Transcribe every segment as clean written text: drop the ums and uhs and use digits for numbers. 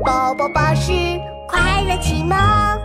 宝宝巴士快乐启蒙。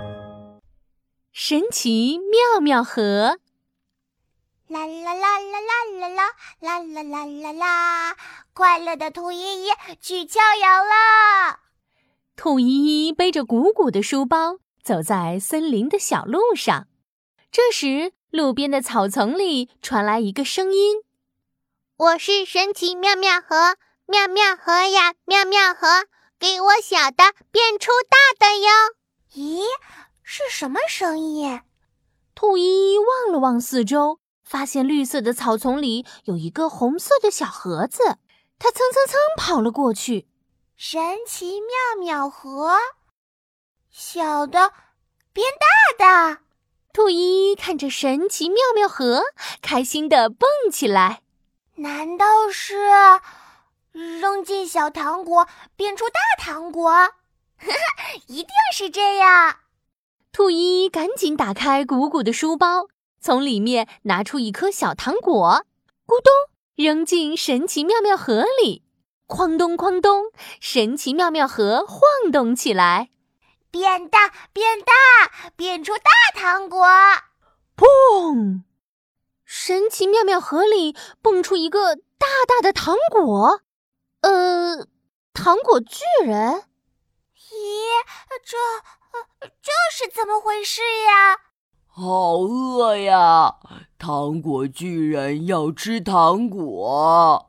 神奇妙妙盒， 啦啦啦啦啦啦啦啦啦啦啦啦！快乐的兔依依去郊游了。 兔依依背着鼓鼓的书包，走在森林的小路上。这时，路边的草丛里传来一个声音：“ 我是神奇妙妙盒，妙妙盒呀，妙妙盒，给我小的变出大的哟。” 咦，是什么声音？ 兔依依望了望四周，发现绿色的草丛里有一个红色的小盒子，它蹭蹭蹭跑了过去。 神奇妙妙盒，小的变大的。 兔依依看着神奇妙妙盒，开心地蹦起来。 难道是扔进小糖果变出大糖果？一定是这样。 兔依依赶紧打开鼓鼓的书包，从里面拿出一颗小糖果，咕咚扔进神奇妙妙盒里，哐咚哐咚，神奇妙妙盒晃动起来， 变大变大，变出大糖果。 砰！神奇妙妙盒里蹦出一个大大的糖果，糖果巨人。 咦，这是怎么回事呀？ 好饿呀！糖果巨人要吃糖果。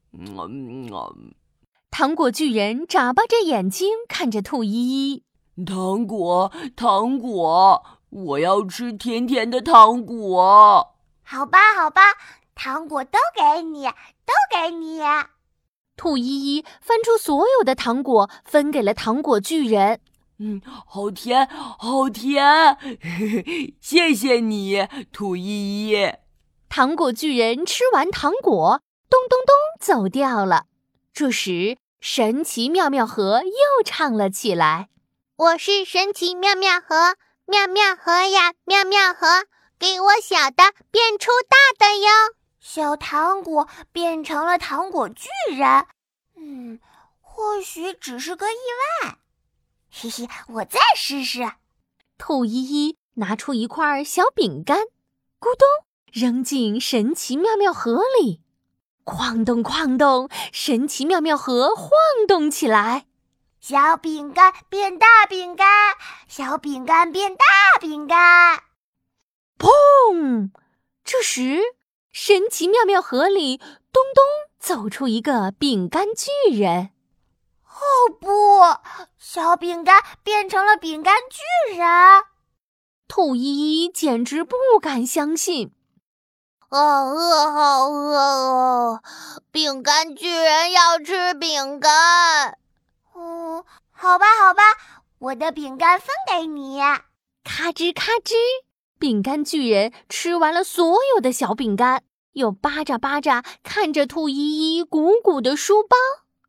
糖果巨人眨巴着眼睛看着兔依依。 糖果，糖果，我要吃甜甜的糖果。 好吧，好吧，糖果都给你，都给你。 兔依依翻出所有的糖果，分给了糖果巨人。 好甜，好甜！谢谢你，兔依依。 糖果巨人吃完糖果，咚咚咚走掉了。这时，神奇妙妙盒又唱了起来：“ 我是神奇妙妙盒，妙妙盒呀，妙妙盒，给我小的变出大的哟。” 小糖果变成了糖果巨人。或许只是个意外。嘿嘿，我再试试。 兔依依拿出一块小饼干，咕咚扔进神奇妙妙盒里，哐咚哐咚，神奇妙妙盒晃动起来。 小饼干变大饼干，小饼干变大饼干。 砰！这时，神奇妙妙盒里咚咚走出一个饼干巨人。 哦不，小饼干变成了饼干巨人。 兔依依简直不敢相信。 好饿，好饿哦！饼干巨人要吃饼干。 好吧，好吧，我的饼干分给你。 咔吱咔吱，饼干巨人吃完了所有的小饼干，又巴扎巴扎看着兔依依鼓鼓的书包。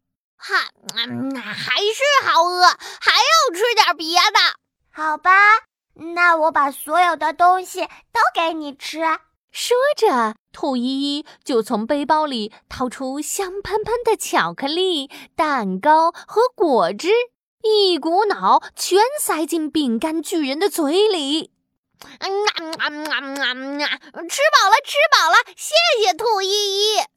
还是好饿，还要吃点别的。 好吧，那我把所有的东西都给你吃。 说着，兔依依就从背包里掏出香喷喷的巧克力、蛋糕和果汁，一股脑全塞进饼干巨人的嘴里。 吃饱了，吃饱了，谢谢兔依依。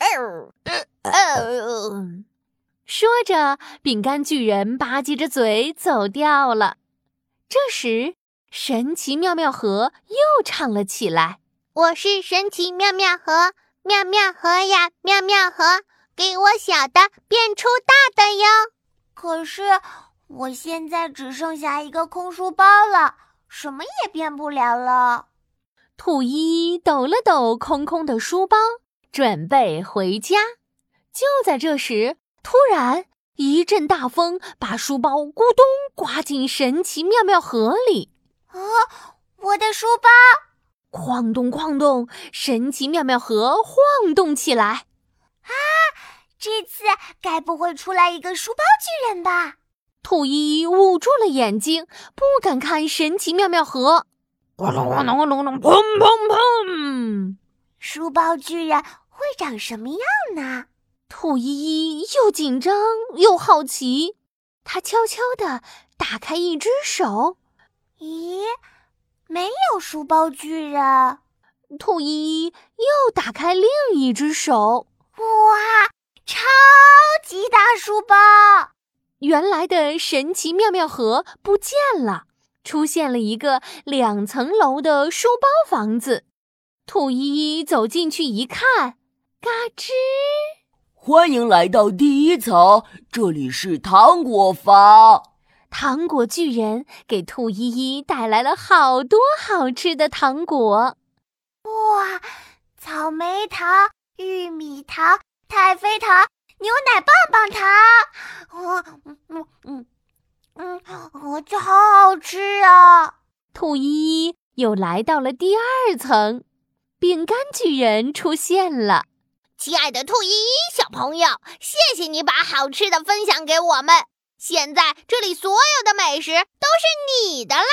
说着，饼干巨人吧唧着嘴走掉了。这时，神奇妙妙盒又唱了起来：“ 我是神奇妙妙盒，妙妙盒呀，妙妙盒，给我小的变出大的哟。” 可是，我现在只剩下一个空书包了，什么也变不了了。 兔依依抖了抖空空的书包，准备回家。就在这时，突然一阵大风把书包咕咚刮进神奇妙妙盒里。 我的书包！ 哐咚哐咚，神奇妙妙盒晃动起来。 这次该不会出来一个书包巨人吧？ 兔依依捂住了眼睛，不敢看神奇妙妙盒。咣隆咣隆咣隆隆，砰砰砰！ 书包巨人会长什么样呢？ 兔依依又紧张又好奇。 他悄悄地打开一只手， 咦，没有书包巨人。 兔依依又打开另一只手， 哇，超级大书包！ 原来的神奇妙妙盒不见了，出现了一个2层楼的书包房子。兔依依走进去一看，嘎吱！ 欢迎来到第1层，这里是糖果房。 糖果巨人给兔依依带来了好多好吃的糖果。 哇，草莓糖、玉米糖、太妃糖、牛奶棒棒糖，这好好吃啊！ 兔依依又来到了第2层，饼干巨人出现了。 亲爱的兔依依小朋友，谢谢你把好吃的分享给我们。现在这里所有的美食都是你的啦！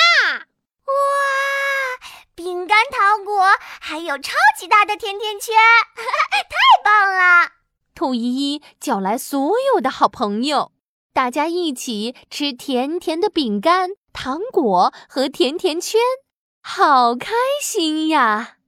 哇，饼干、糖果，还有超级大的甜甜圈，太棒了！ 兔依依叫来所有的好朋友，大家一起吃甜甜的饼干、糖果和甜甜圈，好开心呀！